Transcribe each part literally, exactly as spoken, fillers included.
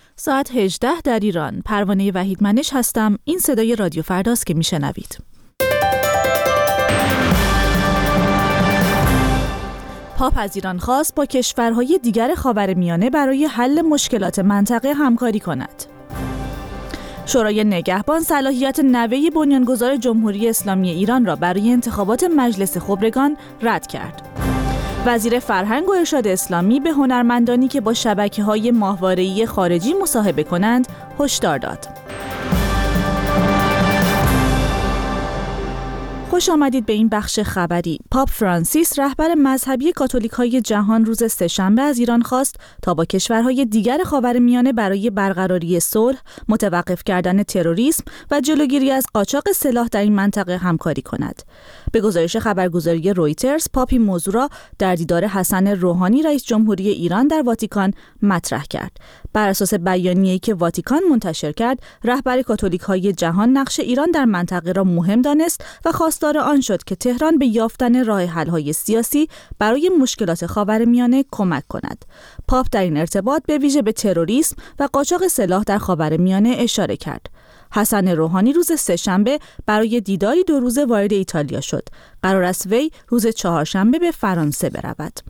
ساعت هجده در ایران. پروانه وحیدمنش هستم. این صدای رادیو فرداست که میشنوید. پاپ از ایران خواست با کشورهای دیگر خاورمیانه برای حل مشکلات منطقه همکاری کند. شورای نگهبان صلاحیت نوه بنیانگذار جمهوری اسلامی ایران را برای انتخابات مجلس خبرگان رد کرد. وزیر فرهنگ و ارشاد اسلامی به هنرمندانی که با شبکه‌های ماهواره‌ای خارجی مصاحبه کنند هشدار داد. خوش آمدید به این بخش خبری. پاپ فرانسیس رهبر مذهبی کاتولیک‌های جهان روز سه‌شنبه از ایران خواست تا با کشورهای دیگر خاورمیانه برای برقراری صلح، متوقف کردن تروریسم و جلوگیری از قاچاق سلاح در این منطقه همکاری کند. به گزارش خبرگزاری رویترز، پاپ این موضوع را در دیدار حسن روحانی رئیس جمهوری ایران در واتیکان مطرح کرد. بر اساس بیانیه‌ای که واتیکان منتشر کرد، رهبر کاتولیک‌های جهان نقش ایران در منطقه را مهم دانست و خواستار آن شد که تهران به یافتن راه حل‌های سیاسی برای مشکلات خاورمیانه کمک کند. پاپ در این ارتباط به ویژه به تروریسم و قاچاق سلاح در خاورمیانه اشاره کرد. حسن روحانی روز سه‌شنبه برای دیداری دو روزه وارد ایتالیا شد. قرار است وی روز چهارشنبه به فرانسه برود.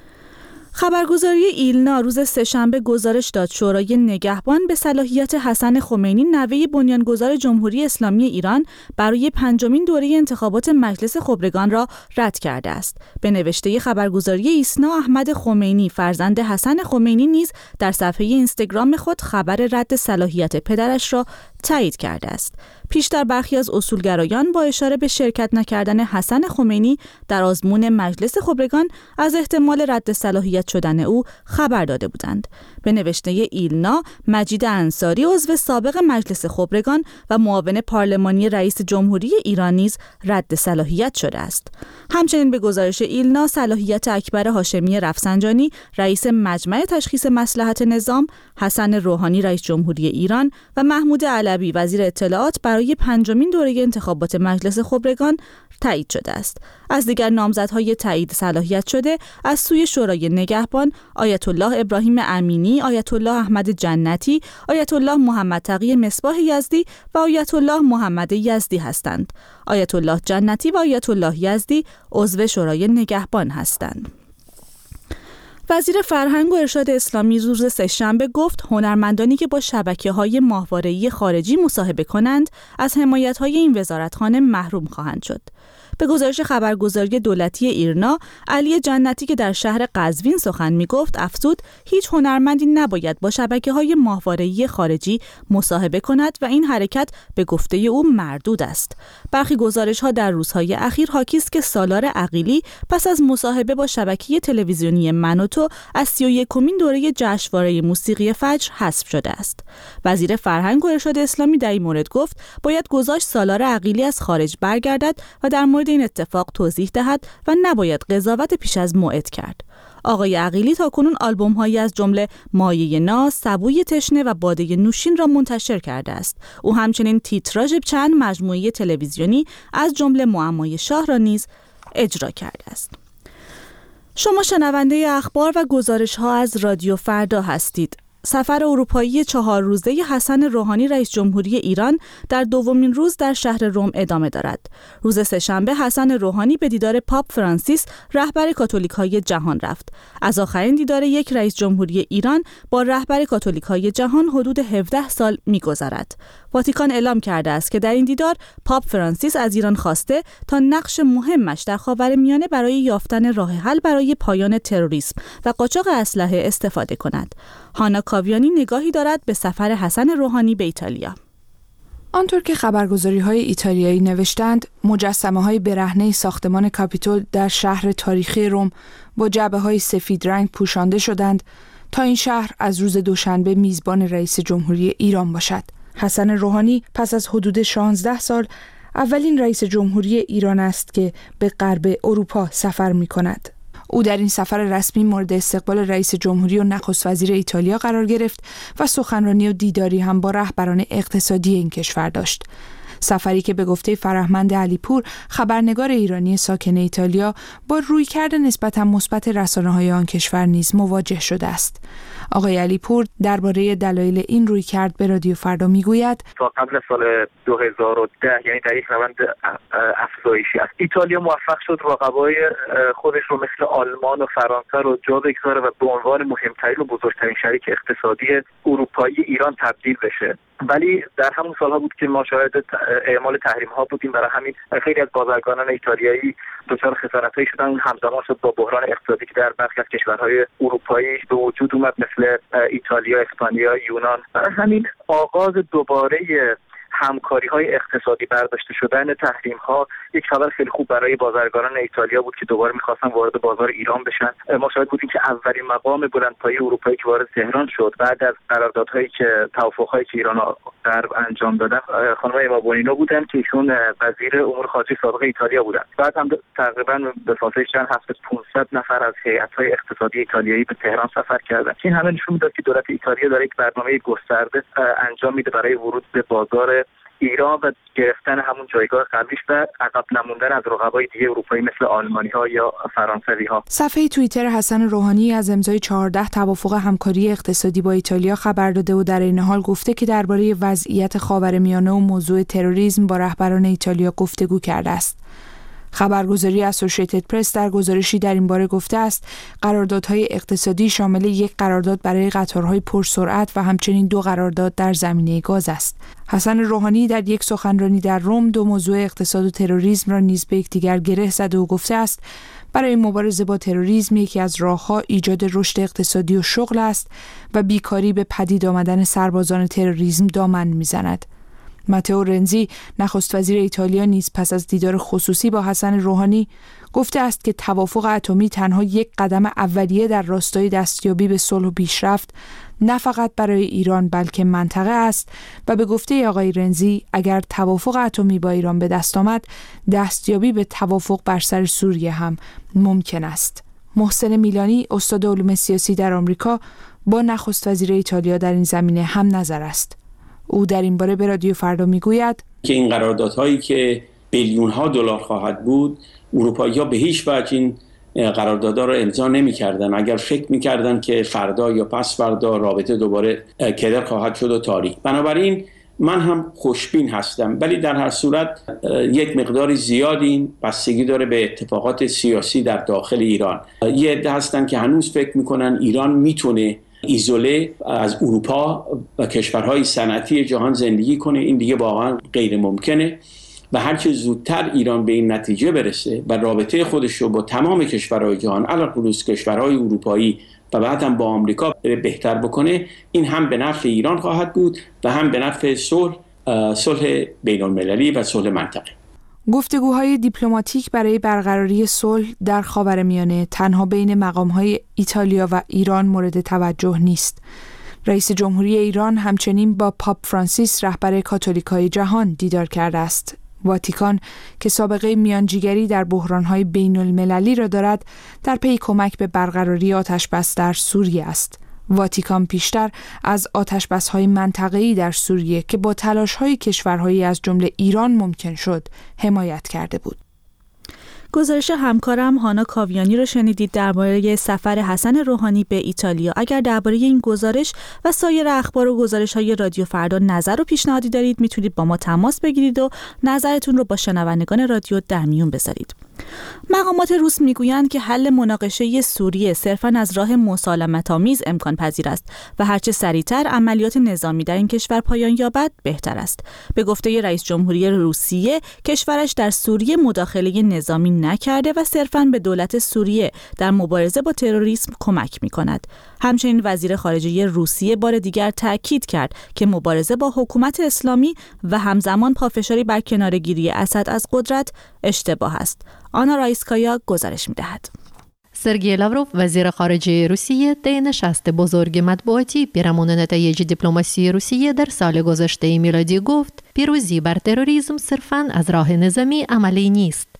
خبرگزاری ایلنا روز سه‌شنبه گزارش داد شورای نگهبان به صلاحیت حسن خمینی نوه بنیانگذار جمهوری اسلامی ایران برای پنجمین دوره انتخابات مجلس خبرگان را رد کرده است. به نوشته خبرگزاری ایسنا، احمد خمینی فرزند حسن خمینی نیز در صفحه اینستاگرام خود خبر رد صلاحیت پدرش را تایید کرده است. پیشتر برخی از اصولگرایان با اشاره به شرکت نکردن حسن خمینی در آزمون مجلس خبرگان از احتمال رد صلاحیت شدن او خبر داده بودند. به نوشته ایلنا، مجید انصاری عضو سابق مجلس خبرگان و معاون پارلمانی رئیس جمهوری ایران نیز رد صلاحیت شده است. همچنین به گزارش ایلنا، صلاحیت اکبر هاشمی رفسنجانی رئیس مجمع تشخیص مصلحت نظام، حسن روحانی رئیس جمهوری ایران و محمود علوی وزیر اطلاعات برای پنجمین دوره انتخابات مجلس خبرگان تایید شده است. از دیگر نامزدهای تایید صلاحیت شده از سوی شورای نگهبان، آیت الله ابراهیم امینی، آیت الله احمد جنتی، آیت الله محمد تقی مصباح یزدی و آیت الله محمد یزدی هستند. آیت الله جنتی و آیت الله یزدی عضو شورای نگهبان هستند. وزیر فرهنگ و ارشاد اسلامی روز سه‌شنبه گفت هنرمندانی که با شبکه‌های ماهواره‌ای خارجی مصاحبه کنند از حمایت‌های این وزارتخانه محروم خواهند شد. به گزارش خبرگزاری دولتی ایرنا، علی جنتی که در شهر قزوین سخن می‌گفت افزود هیچ هنرمندی نباید با شبکه‌های ماهواره‌ای خارجی مصاحبه کند و این حرکت به گفته او مردود است. برخی گزارش‌ها در روزهای اخیر حاکی است که سالار عقیلی پس از مصاحبه با شبکه تلویزیونی من و تو از سی و یکمین دوره جشنواره موسیقی فجر حذف شده است. وزیر فرهنگ و ارشاد اسلامی در این مورد گفت باید گذاشت سالار عقیلی از خارج برگردد و در مورد این اتفاق توضیح دهد و نباید قضاوت پیش از موعد کرد. آقای عقیلی تاکنون آلبوم‌هایی از جمله مایه ناز، سبوی تشنه و باده نوشین را منتشر کرده است. او همچنین تیتراژ چند مجموعه تلویزیونی از جمله معمای شاه را نیز اجرا کرده است. شما شنونده اخبار و گزارش‌ها از رادیو فردا هستید. سفر اروپایی چهار روزه حسن روحانی رئیس جمهوری ایران در دومین روز در شهر روم ادامه دارد. روز سه‌شنبه حسن روحانی به دیدار پاپ فرانسیس رهبر کاتولیک‌های جهان رفت. از آخرین دیدار یک رئیس جمهوری ایران با رهبر کاتولیک‌های جهان حدود هفده سال می‌گذرد. واتیکان اعلام کرده است که در این دیدار پاپ فرانسیس از ایران خواسته تا نقش مهمش در خاورمیانه برای یافتن راه حل برای پایان تروریسم و قاچاق اسلحه استفاده کند. هانا کاویانی نگاهی دارد به سفر حسن روحانی به ایتالیا. آنطور که خبرگزاری‌های ایتالیایی نوشتند، مجسمه‌های برهنه ساختمان کاپیتول در شهر تاریخی روم با جعبه‌های سفید رنگ پوشانده شدند تا این شهر از روز دوشنبه میزبان رئیس جمهوری ایران باشد. حسن روحانی پس از حدود شانزده سال اولین رئیس جمهوری ایران است که به غرب اروپا سفر می‌کند. او در این سفر رسمی مورد استقبال رئیس جمهوری و نخست وزیر ایتالیا قرار گرفت و سخنرانی و دیداری هم با رهبران اقتصادی این کشور داشت. سفری که به گفته فرهمند علیپور، خبرنگار ایرانی ساکن ایتالیا، با رویکرد نسبتاً مثبت رسانه‌های آن کشور نیز مواجه شده است. آقای علیپور درباره دلایل این رویکرد به رادیو فردا میگوید تا قبل سال دو هزار و ده، یعنی در یک روند افزایشی است، ایتالیا موفق شد رقبای خودش رو مثل آلمان و فرانسه رو جا بگذاره و به عنوان مهمترین و بزرگترین شریک اقتصادی اروپایی ایران تبدیل بشه. ولی در همون سالها بود که ما شاهد اعمال تحریم ها بودیم. برای همین خیلی از بازرگانان ایتالیایی دچار خسارت‌هایی شدن. همزمان شد با بحران اقتصادی که در برخی از کشورهای اروپایی به وجود اومد مثل ایتالیا، اسپانیا، یونان. برای همین آغاز دوباره همکاری‌های اقتصادی، برداشته شدن تحریم‌ها یک خبر خیلی خوب برای بازرگانان ایتالیا بود که دوباره می‌خواستن وارد بازار ایران بشن. ما شاهد بودیم که اولین مقام بلندپایه اروپایی که وارد تهران شد بعد از قراردادهایی که توافق‌هایی که ایران در انجام دادن، خانم ایما بونینو بودن که ایشون وزیر امور خارجه سابق ایتالیا بودن. بعد هم تقریباً به فاصله چند هفته پانصد نفر از هیئت‌های اقتصادی ایتالیایی به تهران سفر کردند. این همه نشون می‌داد که دولت ایتالیا داره یک برنامه گسترده انجام میده برای ورود به بازار ایران و گرفتن همون جایگاه قبلیش و عقب نموندن از رقبای دیگه اروپایی مثل آلمانی‌ها یا فرانسوی‌ها. صفحه توییتر حسن روحانی از امضای چهارده توافق همکاری اقتصادی با ایتالیا خبر داده و در این حال گفته که درباره وضعیت خاورمیانه و موضوع تروریسم با رهبران ایتالیا گفتگو کرده است. خبرگزاری اسوسییتد پرس در گزارشی در این باره گفته است قراردادهای اقتصادی شامل یک قرارداد برای قطارهای پرسرعت و همچنین دو قرارداد در زمینه گاز است. حسن روحانی در یک سخنرانی در روم دو موضوع اقتصاد و تروریسم را نیز به یکدیگر گره زده و گفته است برای مبارزه با تروریسم یکی از راه‌ها ایجاد رشد اقتصادی و شغل است و بیکاری به پدید آمدن سربازان تروریسم دامن می‌زند. ماتئو رنزی نخست وزیر ایتالیا نیز پس از دیدار خصوصی با حسن روحانی گفته است که توافق اتمی تنها یک قدم اولیه در راستای دستیابی به صلح و پیشرفت نه فقط برای ایران بلکه منطقه است و به گفته آقای رنزی اگر توافق اتمی با ایران به دست آمد دستیابی به توافق بر سر سوریه هم ممکن است. محسن میلانی استاد علوم سیاسی در آمریکا با نخست وزیر ایتالیا در این زمینه هم نظر است. او در این باره به رادیو فردا میگوید که این قراردادهایی که بیلیون ها دلار خواهد بود، اروپایی‌ها به هیچ وجه این قراردادها را امضا نمی‌کردند اگر فکر می‌کردند که فردا یا پس فردا رابطه دوباره کدر خواهد شد و تاریک. بنابراین من هم خوشبین هستم، ولی در هر صورت یک مقدار زیادی بستگی داره به اتفاقات سیاسی در داخل ایران. یه عده هستن که هنوز فکر می‌کنن ایران میتونه ایزوله از اروپا و کشورهای صنعتی جهان زندگی کنه. این دیگه واقعا غیر ممکنه و هر چه زودتر ایران به این نتیجه برسه و رابطه خودش رو با تمام کشورهای جهان علاوه بر کشورهای اروپایی و بعد هم با آمریکا بهتر بکنه، این هم به نفع ایران خواهد بود و هم به نفع صلح صلح بین المللی و صلح منطقه. گفتگوهای دیپلماتیک برای برقراری صلح در خاورمیانه تنها بین مقام‌های ایتالیا و ایران مورد توجه نیست. رئیس جمهوری ایران همچنین با پاپ فرانسیس رهبر کاتولیکای جهان دیدار کرده است. واتیکان که سابقه میانجیگری در بحران‌های بین‌المللی را دارد، در پی کمک به برقراری آتش‌بس در سوریه است. واتیکان پیشتر از آتش‌بس‌های منطقه‌ای در سوریه که با تلاش‌های کشورهایی از جمله ایران ممکن شد، حمایت کرده بود. گزارش همکارم هانا کاویانی رو شنیدید درباره سفر حسن روحانی به ایتالیا. اگر درباره این گزارش و سایر اخبار و گزارش‌های رادیو فردا نظر و پیشنهادی دارید میتونید با ما تماس بگیرید و نظرتون رو با شنوندگان رادیو در میون بذارید. مقامات روس میگویند که حل مناقشه سوریه صرفاً از راه مسالمت‌آمیز امکان پذیر است و هرچه سریعتر عملیات نظامی در این کشور پایان یابد بهتر است. به گفته رئیس جمهوری روسیه، کشورش در سوریه مداخله نظامی نکرده و صرفاً به دولت سوریه در مبارزه با تروریسم کمک می‌کند. همچنین وزیر خارجه روسیه بار دیگر تأکید کرد که مبارزه با حکومت اسلامی و همزمان پافشاری بر کناره‌گیری اسد از قدرت اشتباه است. آنا رایسکایا گزارش می‌دهد. سرگئی لاوروف وزیر خارجه روسیه طی نشست بزرگ مطبوعاتی پیرامون نتایج دیپلماسی روسیه در سال گذشته میلادی گفت پیروزی بر تروریسم صرفاً از راه نظامی عملی نیست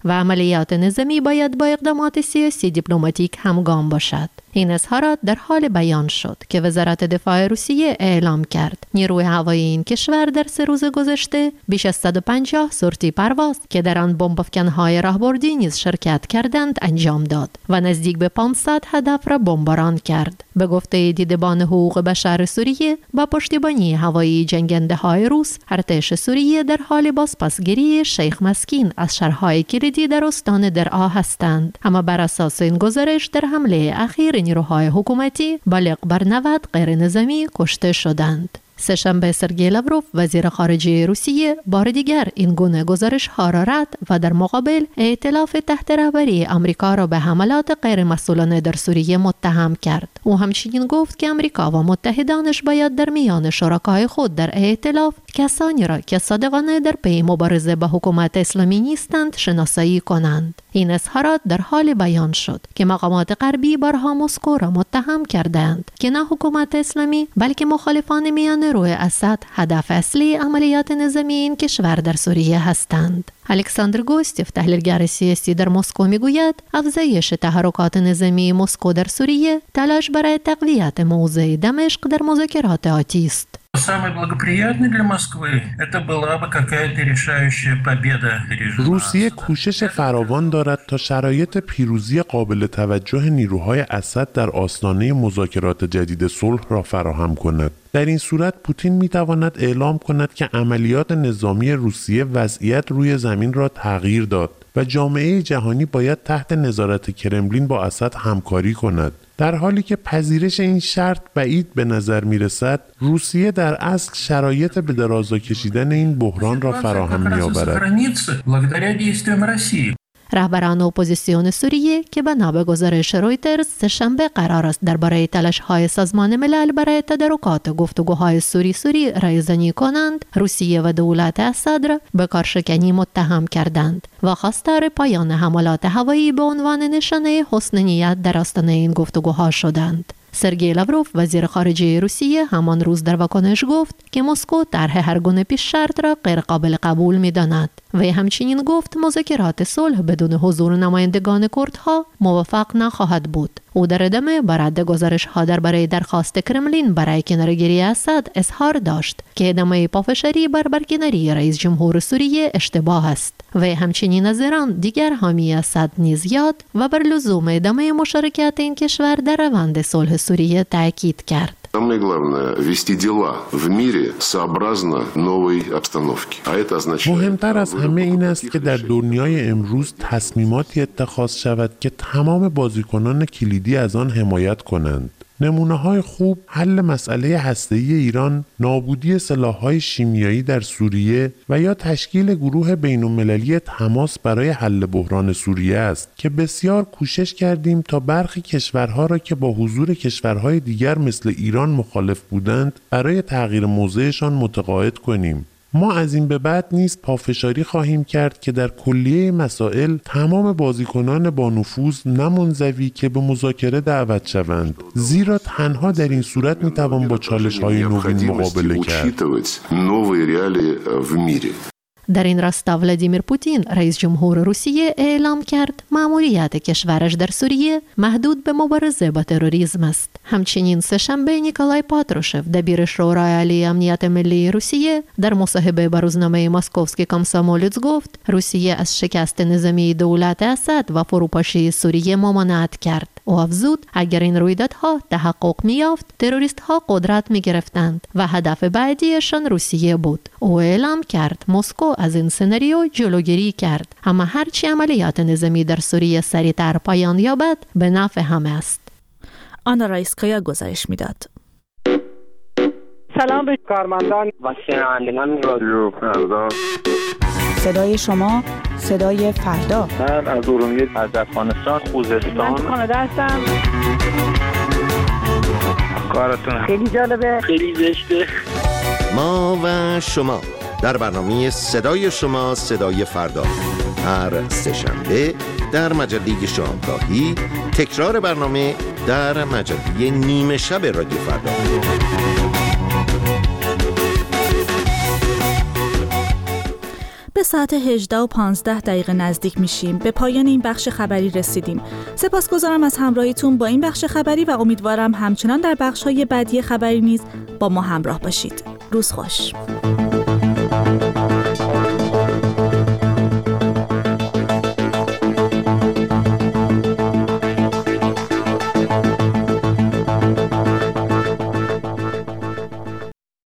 و عملیات نظامی باید با اقدامات سیاسی دیپلماتیک همگام باشد. این اظهارات در حال بیان شد که وزارت دفاع روسیه اعلام کرد نیروی هوایی این کشور در سه روز گذشته بیش از صد و پنجاه سورتی پرواز که در آن بمب‌افکن‌های راهبردی نیز شرکت کردند انجام داد و نزدیک به پانصد هدف را بمباران کرد. به گفته دیدبان حقوق بشر سوریه، با پشتیبانی هوایی جنگنده‌های روس، ارتش سوریه در حال بازپسگیری شیخ مسکین از شهرهای کلیدی در استان درعا هستند، اما بر اساس این گزارش در حمله اخیر نیروهای حکومتی بالغ بر نود غیر نظامی کشته شدند. سه‌شنبه سرگئی لاوروف وزیر خارجه روسیه بار دیگر این گونه گزارش ها را رد و در مقابل ائتلاف تحت رهبری آمریکا را به حملات غیر مسئولانه در سوریه متهم کرد. او همچنین گفت که آمریکا و متحدانش باید در میان شرکای خود در ائتلاف کسانی را که صادقانه در پی مبارزه با حکومت اسلامی نیستند شناسایی کنند. این اظهارات در حال بیان شد که مقامات غربی بارها مسکو را متهم کردند که نه حکومت اسلامی بلکه مخالفان میان روی اسد هدف اصلی عملیات نظامی این کشور در سوریه هستند. الکساندر گوستیف تحلیلگر سیاسی در مسکو میگوید افزایش تحرکات نظامی مسکو در سوریه تلاش برای تقویت موضع دمشق در مذاکرات آتی است. روسیه کوشش فراوان دارد تا شرایط پیروزی قابل توجه نیروهای اسد در آستانه مذاکرات جدید صلح را فراهم کند. در این صورت پوتین میتواند اعلام کند که عملیات نظامی روسیه وضعیت روی زمین را تغییر داد و جامعه جهانی باید تحت نظارت کرملین با اسد همکاری کند. در حالی که پذیرش این شرط بعید به نظر می رسد، روسیه در اصل شرایط به درازا کشیدن این بحران را فراهم می آورد. رهبران اپوزیسیون سوریه که بنا به گزارش رویترز سه‌شنبه قرار است درباره تلاش‌های سازمان ملل برای تدارکات گفتگوهای سوری سوری رایزنی کنند، روسیه و دولت اسد را به کارشکنی متهم کردند و خواستار پایان حملات هوایی به عنوان نشانه حسن نیت در آستانه این گفتگوها شدند. سرگئی لاوروف وزیر خارجه روسیه همان روز در واکنش گفت که مسکو طرح هر گونه پیش شرط را غیر قابل قبول می‌داند و همچنین گفت مذاکرات صلح بدون حضور نمایندگان کردها موفق نخواهد بود. او در ادامه بر رد گزارش‌ها درباره درخواست کرملین برای کناره‌گیری اسد اظهار داشت که ادامه پافشاری بر برکناری رئیس جمهور سوریه اشتباه است و همچنین از ایران دیگر حامی اسد نیز یاد و بر لزوم ادامه مشارکت این کشور در روند صلح سوریه تاکید کرد. Самое главное – вести дела в мире сообразно новой обстановке. А это означает... مهمتر از همه این است که در دنیای امروز تصمیماتی اتخاذ شود که تمام بازیکنان کلیدی از آن حمایت کنند. نمونه‌های خوب حل مسئله هسته‌ای ایران، نابودی سلاح‌های شیمیایی در سوریه و یا تشکیل گروه بین‌المللی تماس برای حل بحران سوریه است که بسیار کوشش کردیم تا برخی کشورها را که با حضور کشورهای دیگر مثل ایران مخالف بودند برای تغییر موضعشان متقاعد کنیم. ما از این به بعد نیز پافشاری خواهیم کرد که در کلیه مسائل تمام بازیکنان با نفوذ نه منزوی که به مذاکره دعوت شوند، زیرا تنها در این صورت میتوان با چالش‌های نوین مقابله کرد. در این راستا ولادیمیر پوتین رئیس جمهور روسیه اعلام کرد مأموریت کشورش در سوریه محدود به مبارزه با تروریسم است. همچنین سه‌شنبه نیکولای پاتروشف دبیر شورای عالی امنیت ملی روسیه در مصاحبه با روزنامه ماسکوفسکی کامسومولتس گفت روسیه از شکست نظامی دولت اسد و فروپاشی سوریه ممانعت کرد. او افزود اگر این رویدادها تحقق می‌یافت تروریست‌ها قدرت می‌گرفتند و هدف بعدیشان روسیه بود. او اعلام کرد مسکو از این سناریو جلوگیری کرد، اما هرچی عملیات نظامی در سوریه سریعتر پایان یابد به نفع همه است. آنا رایسکایا گزارش میداد. سلام به کارمندان و شنوندگان رادیو فردا. صدای شما، صدای فردا. من از ارومیه، از افغانستان، خوزستان. من کانادا هستم. کارتون خیلی جالبه، خیلی زشته. ما و شما در برنامه صدای شما، صدای فردا، هر سه‌شنبه در مجله شامگاهی، تکرار برنامه در مجله نیمه شب رادیو فردا. به به ساعت هجده و پانزده دقیقه نزدیک میشیم. به پایان این بخش خبری رسیدیم. سپاسگزارم از همراهیتون با این بخش خبری و امیدوارم همچنان در بخش‌های بعدی خبری نیز با ما همراه باشید. روز خوش.